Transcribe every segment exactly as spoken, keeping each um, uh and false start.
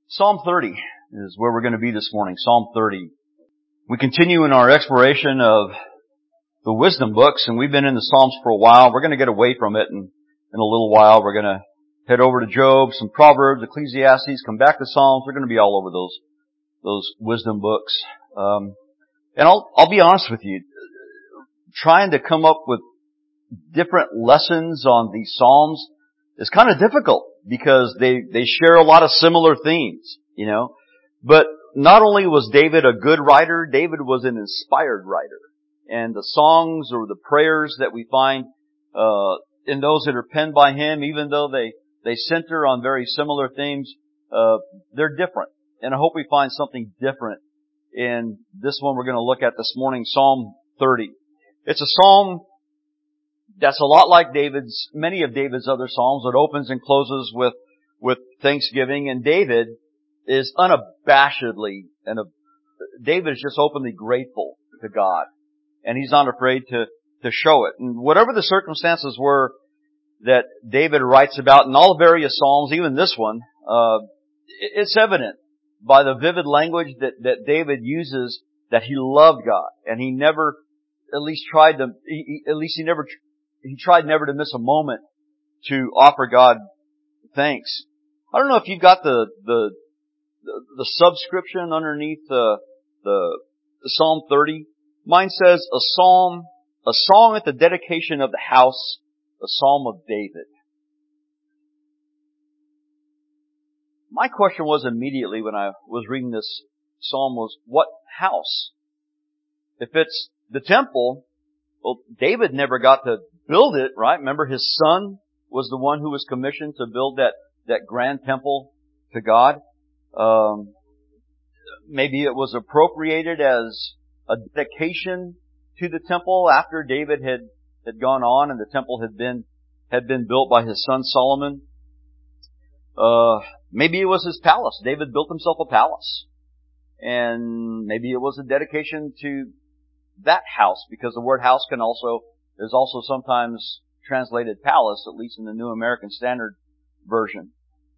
Psalm thirty is where we're going to be this morning. Psalm thirty. We continue in our exploration of the wisdom books, and we've been in the Psalms for a while. We're going to get away from it, and in a little while we're going to head over to Job, some Proverbs, Ecclesiastes, come back to Psalms. We're going to be all over those those wisdom books. Um, and I'll I'll be honest with you, trying to come up with different lessons on these Psalms is kind of difficult because they they share a lot of similar themes, you know. But not only was David a good writer, David was an inspired writer. And the songs or the prayers that we find uh in those that are penned by him, even though they they center on very similar themes, uh they're different. And I hope we find something different in this one we're going to look at this morning, Psalm thirty. It's a psalm that's a lot like David's, many of David's other psalms. It opens and closes with, with thanksgiving, and David is unabashedly, and David is just openly grateful to God. And he's not afraid to, to show it. And whatever the circumstances were that David writes about in all the various psalms, even this one, uh, it's evident by the vivid language that, that David uses that he loved God. And he never, at least tried to, he, at least he never, he tried never to miss a moment to offer God thanks. I don't know if you've got the, the, the, the subscription underneath the, the, the Psalm thirty. Mine says a psalm, a song at the dedication of the house, a psalm of David. My question was immediately when I was reading this psalm was, what house? If it's the temple, well, David never got to build it, right? Remember, his son was the one who was commissioned to build that, that grand temple to God. Um, maybe it was appropriated as a dedication to the temple after David had, had gone on and the temple had been, had been built by his son Solomon. Uh, maybe it was his palace. David built himself a palace. And maybe it was a dedication to that house, because the word house can also, is also sometimes translated palace, at least in the New American Standard Version.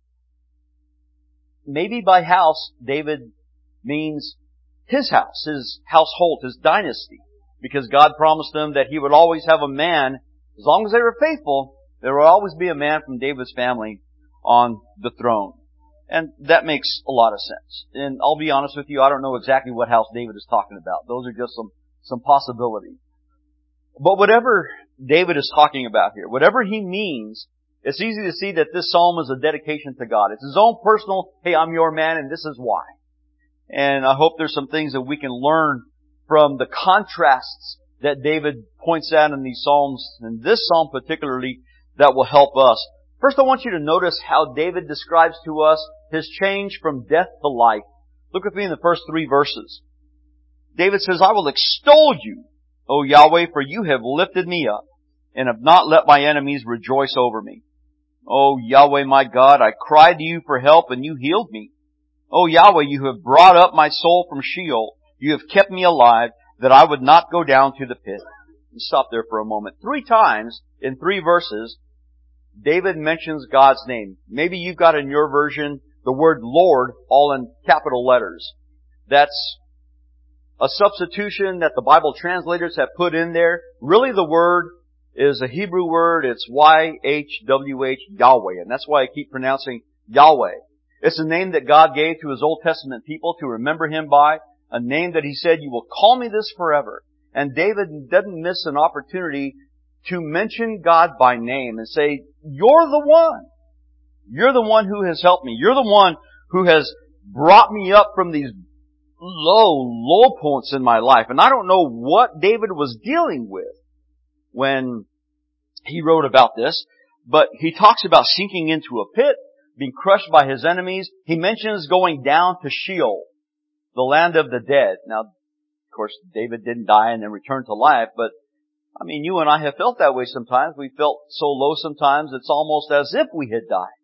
Maybe by house, David means his house, his household, his dynasty, because God promised him that he would always have a man, as long as they were faithful, there would always be a man from David's family on the throne. And that makes a lot of sense. And I'll be honest with you, I don't know exactly what house David is talking about. Those are just some, some possibilities. But whatever David is talking about here, whatever he means, it's easy to see that this psalm is a dedication to God. It's his own personal, hey, I'm your man and this is why. And I hope there's some things that we can learn from the contrasts that David points out in these psalms, and this psalm particularly, that will help us. First, I want you to notice how David describes to us his change from death to life. Look with me in the first three verses. David says, I will extol you, O Yahweh, for you have lifted me up and have not let my enemies rejoice over me. O Yahweh, my God, I cried to you for help and you healed me. O Yahweh, you have brought up my soul from Sheol. You have kept me alive that I would not go down to the pit. Let's stop there for a moment. Three times in three verses, David mentions God's name. Maybe you've got in your version the word Lord all in capital letters. That's a substitution that the Bible translators have put in there. Really the word is a Hebrew word. It's Y H W H, Yahweh. And that's why I keep pronouncing Yahweh. It's a name that God gave to His Old Testament people to remember Him by. A name that He said, you will call me this forever. And David doesn't miss an opportunity to mention God by name and say, you're the one. You're the one who has helped me. You're the one who has brought me up from these low, low points in my life. And I don't know what David was dealing with when he wrote about this, but he talks about sinking into a pit, being crushed by his enemies. He mentions going down to Sheol, the land of the dead. Now, of course, David didn't die and then return to life, but I mean, you and I have felt that way sometimes. We felt so low sometimes, it's almost as if we had died.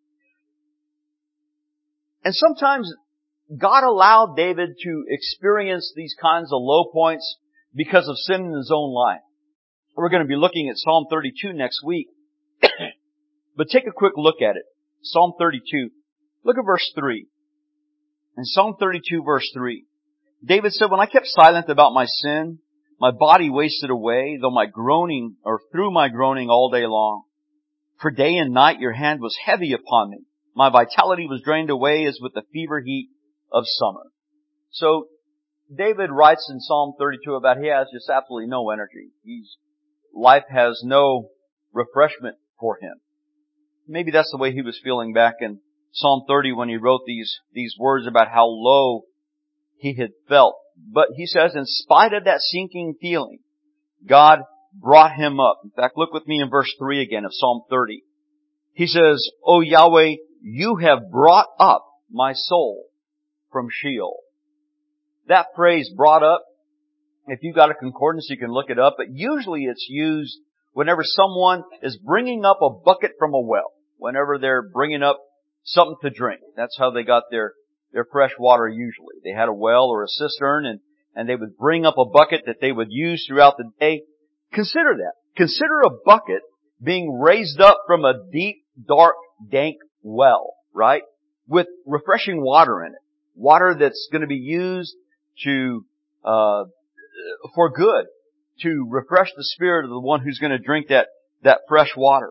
And sometimes God allowed David to experience these kinds of low points because of sin in his own life. We're going to be looking at Psalm thirty-two next week. But take a quick look at it. Psalm thirty-two. Look at verse three. In Psalm thirty-two verse three, David said, when I kept silent about my sin, my body wasted away, though my groaning, or through my groaning all day long. For day and night your hand was heavy upon me. My vitality was drained away as with the fever heat of summer. So, David writes in Psalm thirty-two about he has just absolutely no energy. He's, life has no refreshment for him. Maybe that's the way he was feeling back in Psalm thirty when he wrote these, these words about how low he had felt. But he says, in spite of that sinking feeling, God brought him up. In fact, look with me in verse three again of Psalm thirty. He says, O Yahweh, you have brought up my soul from Sheol. That phrase, brought up, if you've got a concordance, you can look it up, but usually it's used whenever someone is bringing up a bucket from a well. Whenever they're bringing up something to drink. That's how they got their, their fresh water usually. They had a well or a cistern and, and they would bring up a bucket that they would use throughout the day. Consider that. Consider a bucket being raised up from a deep, dark, dank well, right? With refreshing water in it. Water that's going to be used to, uh, for good. To refresh the spirit of the one who's going to drink that, that fresh water.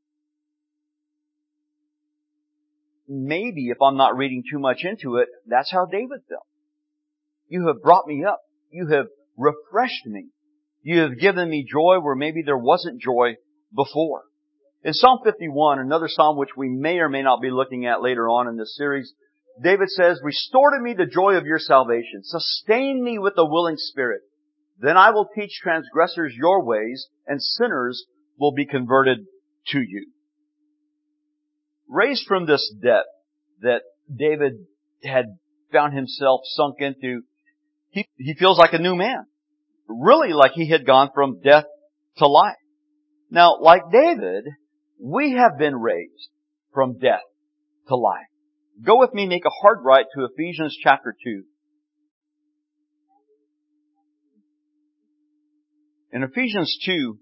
Maybe, if I'm not reading too much into it, that's how David felt. You have brought me up. You have refreshed me. You have given me joy where maybe there wasn't joy before. In Psalm fifty-one, another psalm which we may or may not be looking at later on in this series, David says, restore to me the joy of your salvation. Sustain me with a willing spirit. Then I will teach transgressors your ways, and sinners will be converted to you. Raised from this depth that David had found himself sunk into, he, he feels like a new man. Really like he had gone from death to life. Now, like David, we have been raised from death to life. Go with me, make a hard right to Ephesians chapter two. In Ephesians two,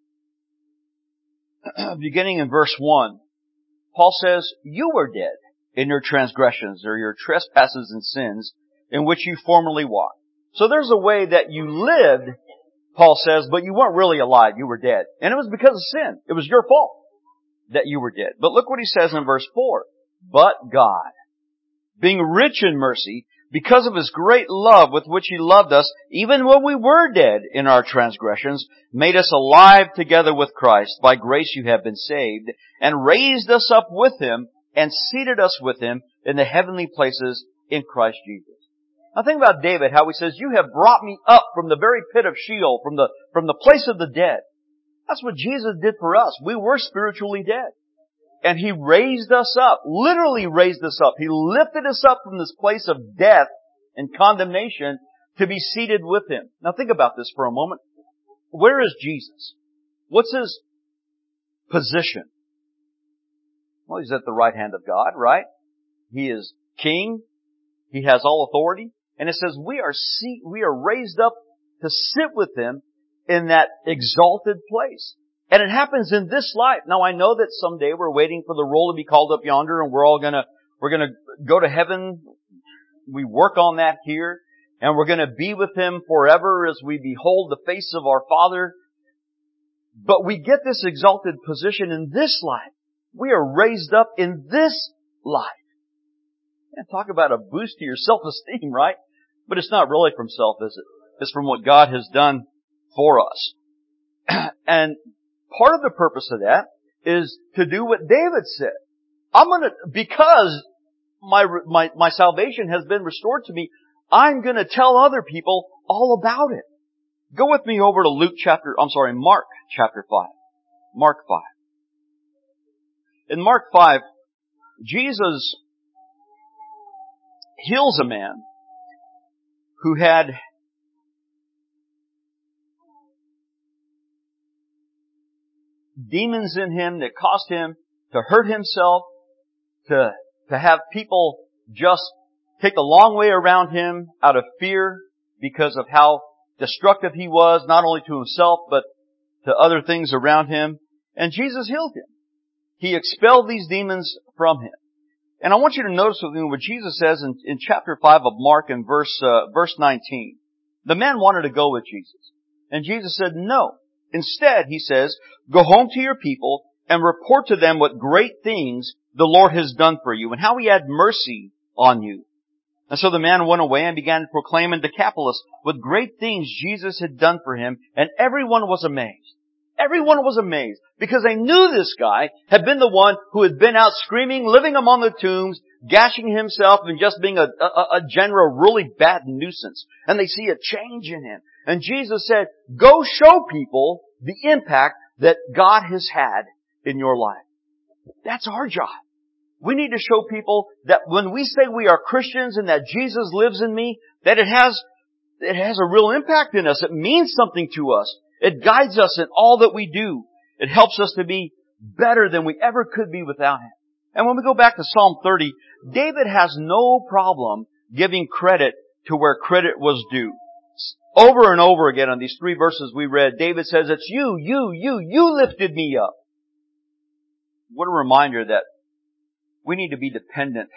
beginning in verse one, Paul says, you were dead in your transgressions or your trespasses and sins in which you formerly walked. So there's a way that you lived, Paul says, but you weren't really alive. You were dead. And it was because of sin. It was your fault that you were dead. But look what he says in verse four. But God, being rich in mercy, because of His great love with which He loved us, even when we were dead in our transgressions, made us alive together with Christ. By grace you have been saved, and raised us up with Him, and seated us with Him in the heavenly places in Christ Jesus. Now think about David, how he says, you have brought me up from the very pit of Sheol, from the, from the place of the dead. That's what Jesus did for us. We were spiritually dead. And He raised us up, literally raised us up. He lifted us up from this place of death and condemnation to be seated with Him. Now think about this for a moment. Where is Jesus? What's His position? Well, He's at the right hand of God, right? He is King. He has all authority. And it says we are seat, we are raised up to sit with Him in that exalted place. And it happens in this life. Now I know that someday we're waiting for the roll to be called up yonder and we're all gonna, we're gonna go to heaven. We work on that here. And we're gonna be with Him forever as we behold the face of our Father. But we get this exalted position in this life. We are raised up in this life. And talk about a boost to your self-esteem, right? But it's not really from self, is it? It's from what God has done for us. And part of the purpose of that is to do what David said. I'm gonna, because my, my, my salvation has been restored to me, I'm gonna tell other people all about it. Go with me over to Luke chapter, I'm sorry, Mark chapter five. Mark five. In Mark five, Jesus heals a man who had demons in him that caused him to hurt himself, to, to have people just take a long way around him out of fear because of how destructive he was, not only to himself, but to other things around him. And Jesus healed him. He expelled these demons from him. And I want you to notice with me what Jesus says in, in chapter five of Mark in verse, uh, verse nineteen. The men wanted to go with Jesus. And Jesus said, no. Instead, he says, go home to your people and report to them what great things the Lord has done for you and how He had mercy on you. And so the man went away and began to proclaim in Decapolis what great things Jesus had done for him, and everyone was amazed. Everyone was amazed because they knew this guy had been the one who had been out screaming, living among the tombs, gashing himself and just being a, a, a general really bad nuisance. And they see a change in him. And Jesus said, go show people the impact that God has had in your life. That's our job. We need to show people that when we say we are Christians and that Jesus lives in me, that it has, it has a real impact in us. It means something to us. It guides us in all that we do. It helps us to be better than we ever could be without Him. And when we go back to Psalm thirty, David has no problem giving credit to where credit was due. Over and over again on these three verses we read, David says, it's you, you, you, you lifted me up. What a reminder that we need to be dependent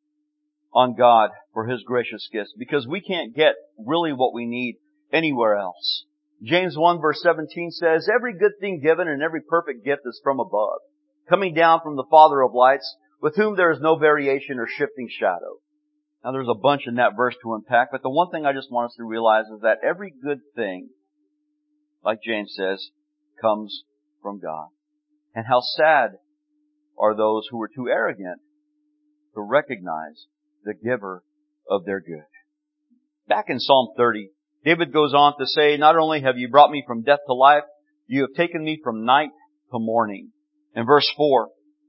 on God for His gracious gifts, because we can't get really what we need anywhere else. James one verse seventeen says, every good thing given and every perfect gift is from above, coming down from the Father of lights, with whom there is no variation or shifting shadow. Now there's a bunch in that verse to unpack, but the one thing I just want us to realize is that every good thing, like James says, comes from God. And how sad are those who are too arrogant to recognize the giver of their good. Back in Psalm thirty, David goes on to say, not only have you brought me from death to life, you have taken me from night to morning. In verse four,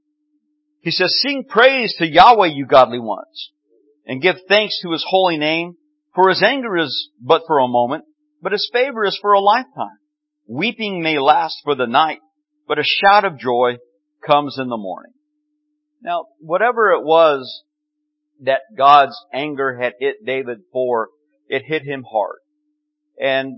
he says, sing praise to Yahweh, you godly ones, and give thanks to His holy name, for His anger is but for a moment, but His favor is for a lifetime. Weeping may last for the night, but a shout of joy comes in the morning. Now, whatever it was that God's anger had hit David for, it hit him hard. And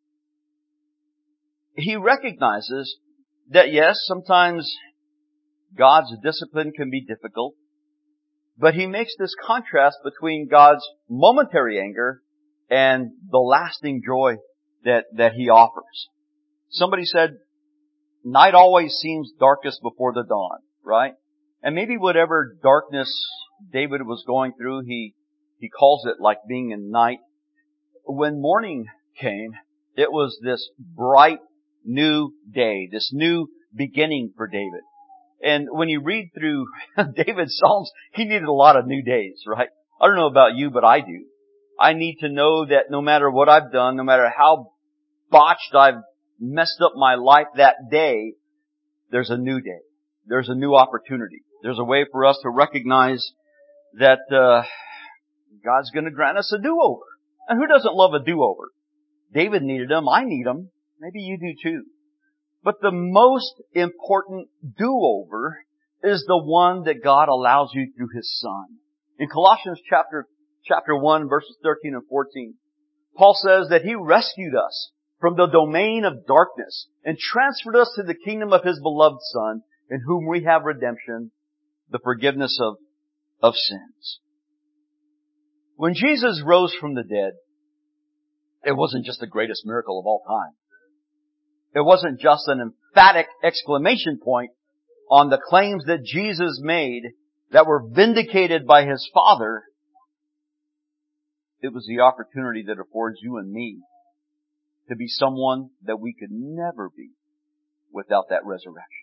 he recognizes that yes, sometimes God's discipline can be difficult, but he makes this contrast between God's momentary anger and the lasting joy that, that He offers. Somebody said, night always seems darkest before the dawn, right? And maybe whatever darkness David was going through, he, he calls it like being in night. When morning came, it was this bright new day, this new beginning for David. And when you read through David's Psalms, he needed a lot of new days, right? I don't know about you, but I do. I need to know that no matter what I've done, no matter how botched I've messed up my life that day, there's a new day. There's a new opportunity. There's a way for us to recognize that uh God's going to grant us a do-over. And who doesn't love a do-over? David needed them. I need them. Maybe you do too. But the most important do-over is the one that God allows you through His Son. In Colossians chapter, chapter one, verses thirteen and fourteen, Paul says that He rescued us from the domain of darkness and transferred us to the kingdom of His beloved Son, in whom we have redemption, the forgiveness of, of sins. When Jesus rose from the dead, it wasn't just the greatest miracle of all time. It wasn't just an emphatic exclamation point on the claims that Jesus made that were vindicated by His Father. It was the opportunity that affords you and me to be someone that we could never be without that resurrection.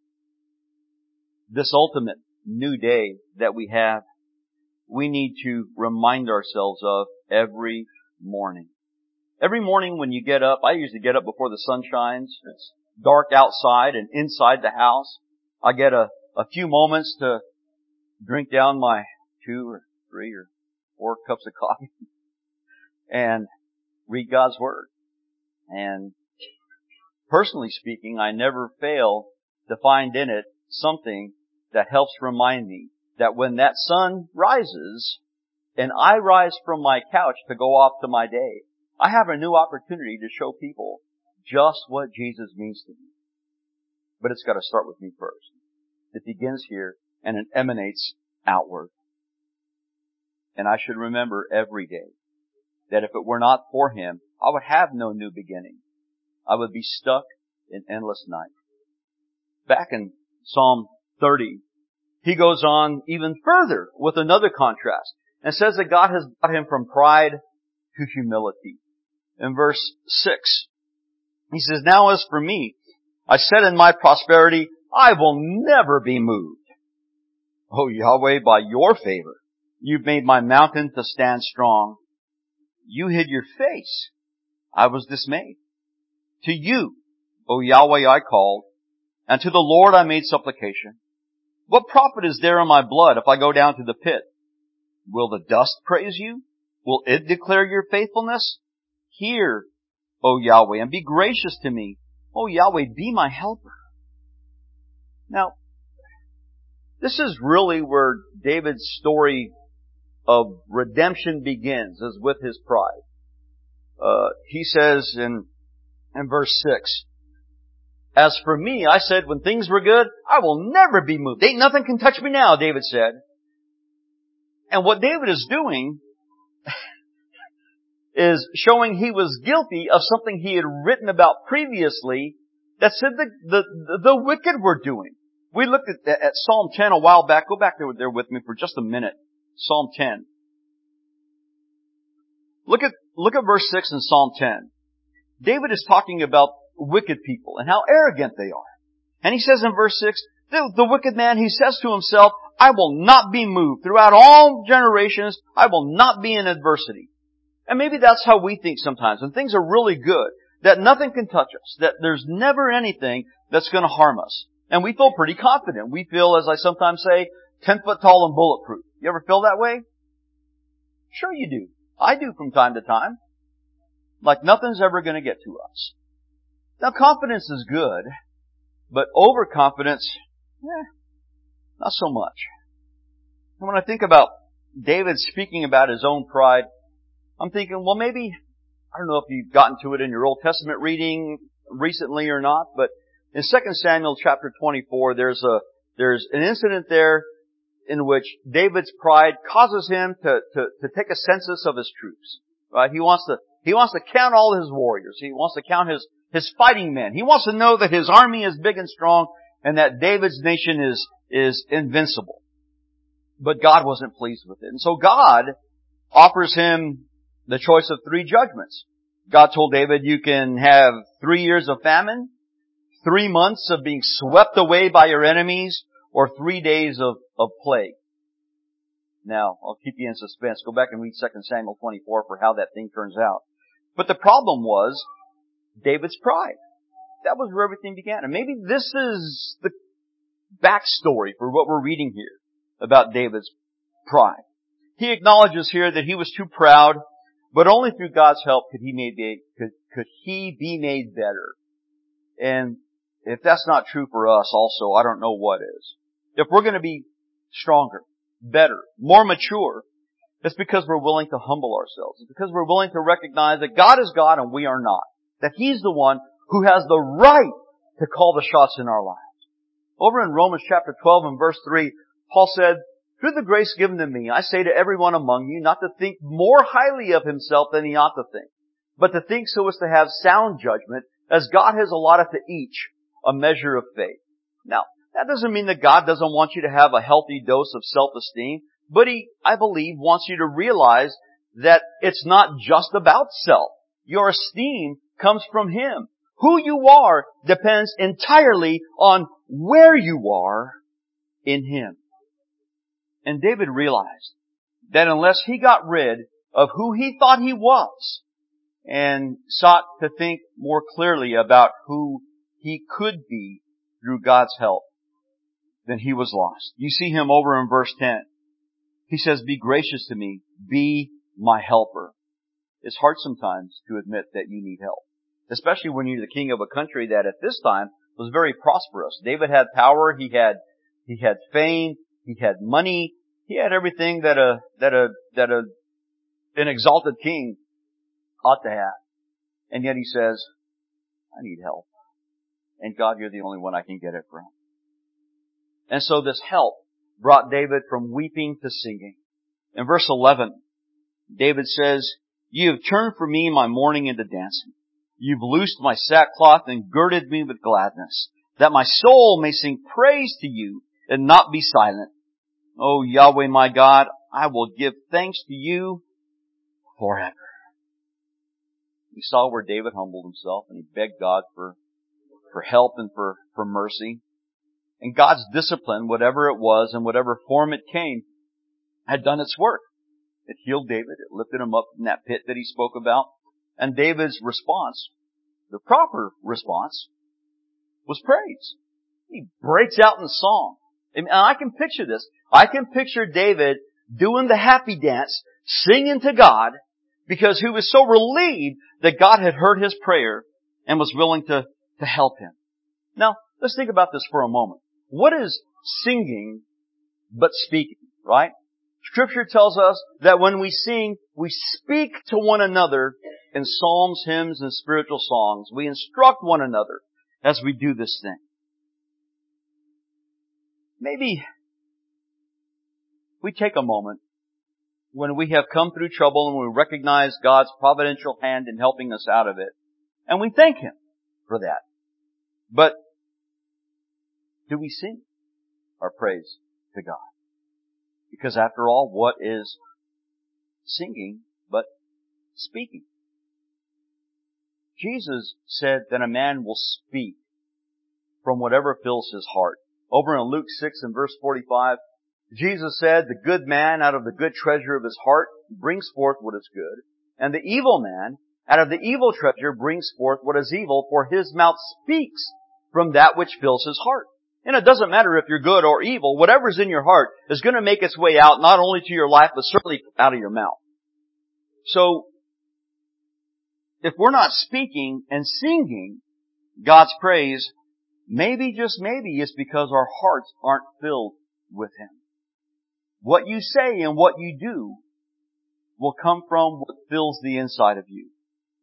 This ultimate new day that we have, we need to remind ourselves of every morning. Every morning when you get up, I usually get up before the sun shines. It's dark outside and inside the house. I get a, a few moments to drink down my two or three or four cups of coffee and read God's Word. And personally speaking, I never fail to find in it something that helps remind me that when that sun rises and I rise from my couch to go off to my day, I have a new opportunity to show people just what Jesus means to me. But it's got to start with me first. It begins here and it emanates outward. And I should remember every day that if it were not for Him, I would have no new beginning. I would be stuck in endless night. Back in Psalm thirty, he goes on even further with another contrast and says that God has brought him from pride to humility. In verse six, he says, "Now as for me, I said in my prosperity, I will never be moved. O Yahweh, by your favor, you've made my mountain to stand strong. You hid your face. I was dismayed. To you, O Yahweh, I called, and to the Lord I made supplication. What profit is there in my blood if I go down to the pit? Will the dust praise you? Will it declare your faithfulness? Hear, O Yahweh, and be gracious to me. O Yahweh, be my helper." Now, this is really where David's story of redemption begins, is with his pride. Uh, he says in, in verse six, "As for me, I said when things were good, I will never be moved. Ain't nothing can touch me now," David said. And what David is doing is showing he was guilty of something he had written about previously that said the, the, the wicked were doing. We looked at, at Psalm ten a while back. Go back there, there with me for just a minute. Psalm ten. Look at, look at verse six in Psalm ten. David is talking about wicked people and how arrogant they are. And he says in verse six, the, the wicked man, he says to himself, "I will not be moved. Throughout all generations, I will not be in adversity." And maybe that's how we think sometimes. When things are really good, that nothing can touch us, that there's never anything that's going to harm us. And we feel pretty confident. We feel, as I sometimes say, ten foot tall and bulletproof. You ever feel that way? Sure you do. I do from time to time. Like nothing's ever going to get to us. Now confidence is good, but overconfidence, eh, not so much. And when I think about David speaking about his own pride, I'm thinking, well maybe, I don't know if you've gotten to it in your Old Testament reading recently or not, but in Second Samuel chapter twenty-four, there's a, there's an incident there in which David's pride causes him to, to, to take a census of his troops. Right? He wants to, he wants to count all his warriors. He wants to count his, his fighting men. He wants to know that his army is big and strong and that David's nation is, is invincible. But God wasn't pleased with it. And so God offers him the choice of three judgments. God told David, you can have three years of famine, three months of being swept away by your enemies, or three days of, of plague. Now, I'll keep you in suspense. Go back and read Second Samuel twenty-four for how that thing turns out. But the problem was David's pride. That was where everything began. And maybe this is the backstory for what we're reading here about David's pride. He acknowledges here that he was too proud, but only through God's help could he be, could, could he be made better. And if that's not true for us also, I don't know what is. If we're going to be stronger, better, more mature, it's because we're willing to humble ourselves. It's because we're willing to recognize that God is God and we are not. That He's the one who has the right to call the shots in our lives. Over in Romans chapter twelve and verse three, Paul said, "Through the grace given to me, I say to everyone among you not to think more highly of himself than he ought to think, but to think so as to have sound judgment, as God has allotted to each a measure of faith." Now, that doesn't mean that God doesn't want you to have a healthy dose of self-esteem, but He, I believe, wants you to realize that it's not just about self. Your esteem comes from Him. Who you are depends entirely on where you are in Him. And David realized that unless he got rid of who he thought he was and sought to think more clearly about who he could be through God's help, then he was lost. You see him over in verse ten. He says, "Be gracious to me. Be my helper." It's hard sometimes to admit that you need help, especially when you're the king of a country that at this time was very prosperous. David had power. He had, he had fame. He had money. He had everything that a, that a, that a, an exalted king ought to have. And yet he says, "I need help. And God, you're the only one I can get it from." And so this help brought David from weeping to singing. In verse eleven, David says, "You have turned for me my mourning into dancing. You've loosed my sackcloth and girded me with gladness, that my soul may sing praise to you and not be silent. O Yahweh my God, I will give thanks to you forever." We saw where David humbled himself and he begged God for, for help and for, for mercy. And God's discipline, whatever it was and whatever form it came, had done its work. It healed David. It lifted him up from that pit that he spoke about. And David's response, the proper response, was praise. He breaks out in song. And I can picture this. I can picture David doing the happy dance, singing to God, because he was so relieved that God had heard his prayer and was willing to, to help him. Now, let's think about this for a moment. What is singing but speaking, right? Scripture tells us that when we sing, we speak to one another in psalms, hymns, and spiritual songs. We instruct one another as we do this thing. Maybe we take a moment when we have come through trouble and we recognize God's providential hand in helping us out of it, and we thank Him for that. But do we sing our praise to God? Because after all, what is singing but speaking? Jesus said that a man will speak from whatever fills his heart. Over in Luke six and verse forty-five, Jesus said, "The good man out of the good treasure of his heart brings forth what is good, and the evil man out of the evil treasure brings forth what is evil, for his mouth speaks from that which fills his heart." And it doesn't matter if you're good or evil, whatever's in your heart is going to make its way out, not only to your life, but certainly out of your mouth. So, if we're not speaking and singing God's praise, maybe, just maybe, it's because our hearts aren't filled with Him. What you say and what you do will come from what fills the inside of you.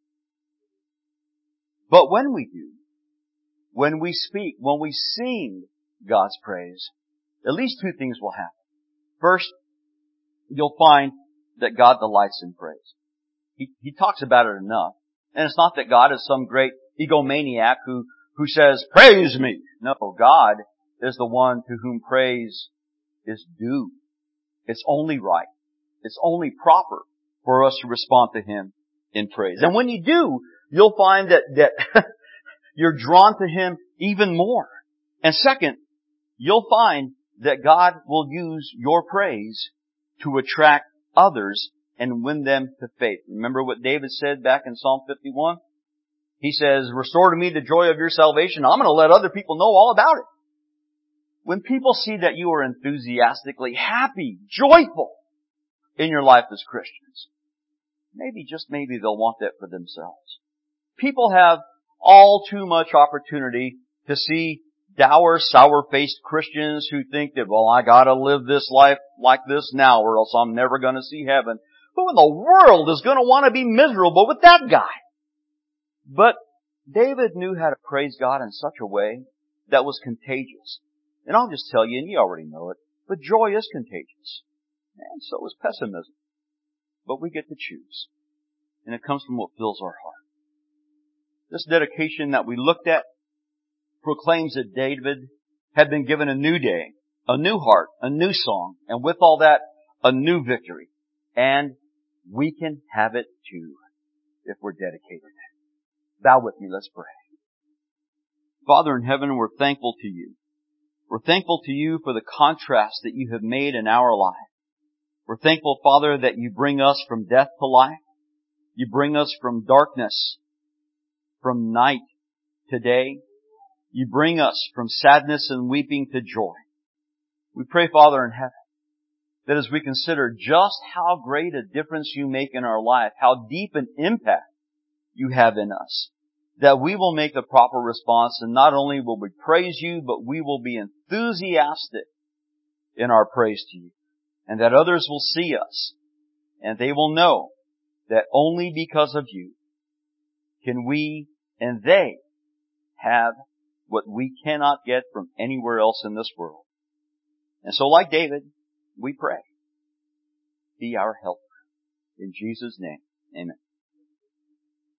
But when we do, when we speak, when we sing God's praise, at least two things will happen. First, you'll find that God delights in praise. He, he talks about it enough. And it's not that God is some great egomaniac who, who says, "Praise me." No, God is the one to whom praise is due. It's only right. It's only proper for us to respond to Him in praise. And when you do, you'll find that, that you're drawn to Him even more. And second, you'll find that God will use your praise to attract others and win them to faith. Remember what David said back in Psalm fifty-one? He says, "Restore to me the joy of your salvation." I'm going to let other people know all about it. When people see that you are enthusiastically happy, joyful in your life as Christians, maybe, just maybe, they'll want that for themselves. People have all too much opportunity to see dour, sour-faced Christians who think that, well, I gotta live this life like this now or else I'm never gonna see heaven. Who in the world is gonna want to be miserable with that guy? But David knew how to praise God in such a way that was contagious. And I'll just tell you, and you already know it, but joy is contagious. And so is pessimism. But we get to choose. And it comes from what fills our heart. This dedication that we looked at proclaims that David had been given a new day, a new heart, a new song, and with all that, a new victory. And we can have it too, if we're dedicated. Bow with me, let's pray. Father in heaven, we're thankful to You. We're thankful to You for the contrast that You have made in our life. We're thankful, Father, that You bring us from death to life. You bring us from darkness, from night to day. You bring us from sadness and weeping to joy. We pray, Father in heaven, that as we consider just how great a difference You make in our life, how deep an impact You have in us, that we will make the proper response, and not only will we praise You, but we will be enthusiastic in our praise to You, and that others will see us, and they will know that only because of You can we and they have what we cannot get from anywhere else in this world. And so like David, we pray. Be our helper. In Jesus' name, amen.